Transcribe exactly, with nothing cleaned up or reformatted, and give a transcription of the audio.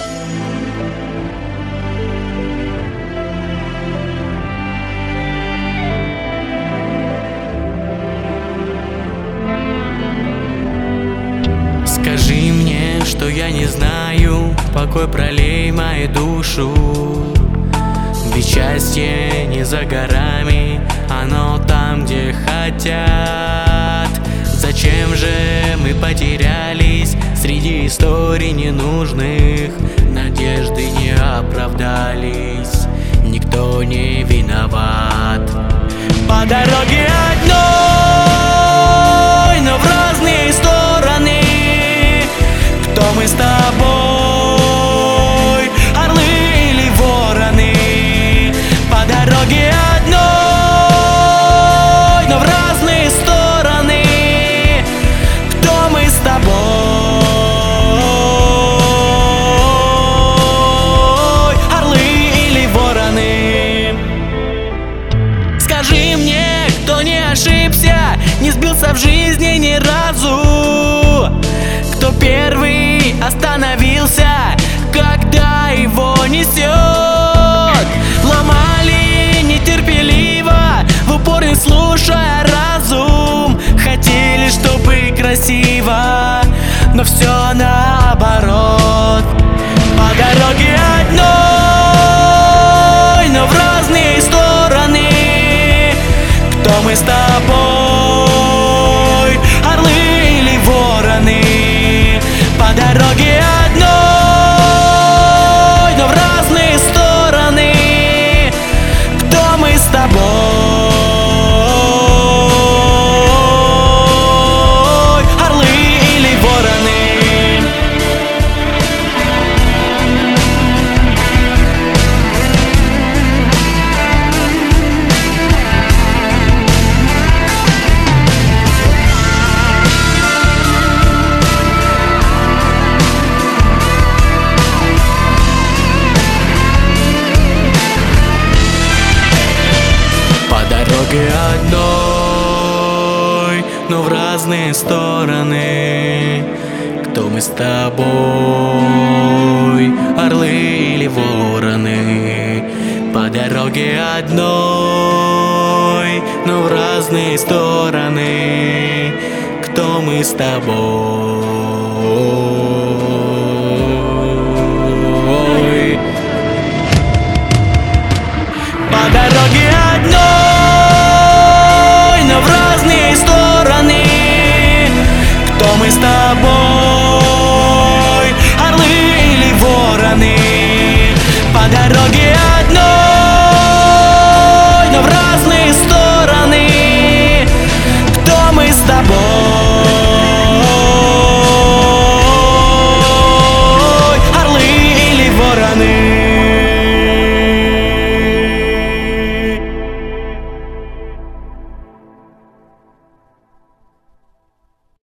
Скажи мне, что я не знаю, покой пролей мою душу. Ведь счастье не за горами, оно там, где хотят. Зачем же мы потерялись среди историй ненужных? Надежды не оправдались, никто не виноват. По дороге одной, но в разные стороны. Кто мы с тобой, орлы или вороны? По дороге одной, но в разные стороны. Кто мы с тобой, орлы или вороны? Скажи мне, кто не ошибся, не сбился в жизни ни разу? Кто первый остановился, когда его несет? Ломали нетерпеливо, в упор не слушая разум. Хотели, чтобы красиво, но все наоборот. По дороге одной, но в разные стороны. Кто мы с тобой, орлы или вороны? По дороге одной, но в разные стороны. Кто мы с тобой, орлы или вороны? Одной, но в разные стороны. Кто мы с тобой, орлы или вороны? По дороге одной, но в разные стороны. Кто мы с тобой?